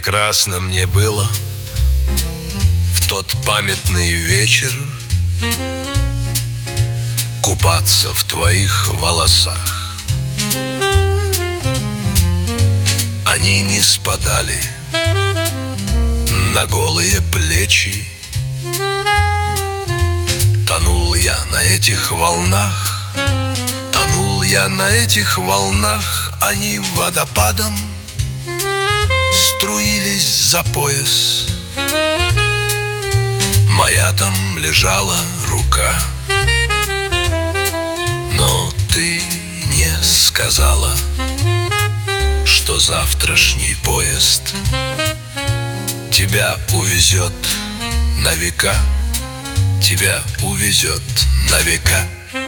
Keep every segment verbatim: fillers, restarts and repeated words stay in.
прекрасно мне было в тот памятный вечер купаться в твоих волосах. Они не спадали на голые плечи. Тонул я на этих волнах, тонул я на этих волнах. Они водопадом струились за пояс. Моя там лежала рука, но ты не сказала, что завтрашний поезд тебя увезет на века, тебя увезет на века.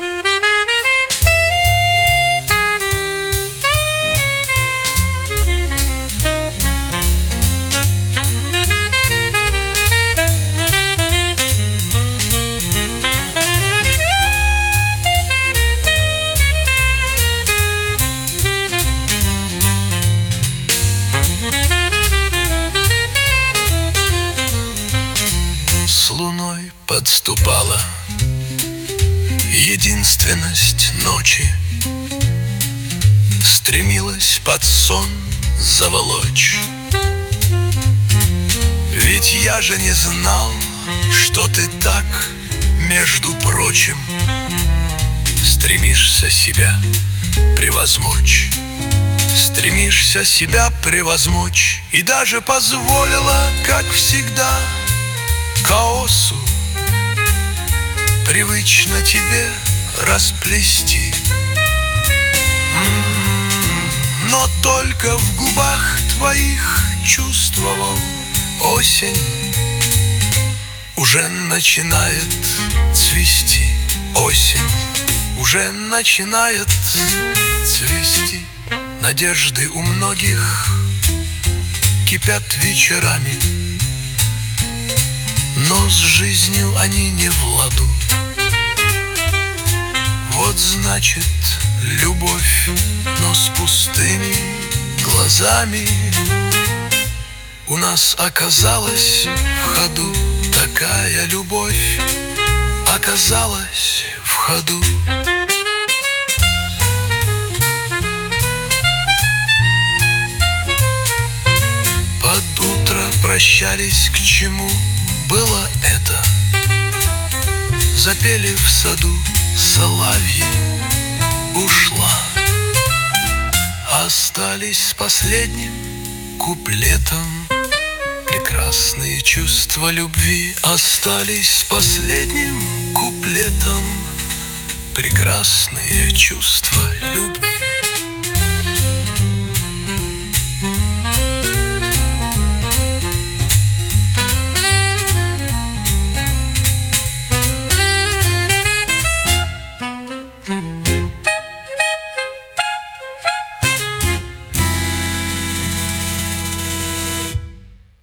С луной подступала единственность ночи, стремилась под сон заволочь. Ведь я же не знал, что ты так, между прочим, стремишься себя превозмочь. Стремишься себя превозмочь. И даже позволила, как всегда, хаосу привычно тебе расплести. Но только в губах твоих чувствовал осень. Уже начинает цвести осень, уже начинает цвести. Надежды у многих кипят вечерами, но с жизнью они не в ладу. Вот значит любовь, но с пустыми глазами. У нас оказалась в ходу такая любовь, оказалась в ходу. Под утро прощались, к чему было это? Запели в саду соловьи, ушла. Остались с последним куплетом. Прекрасные чувства любви остались с последним куплетом. Прекрасные чувства любви.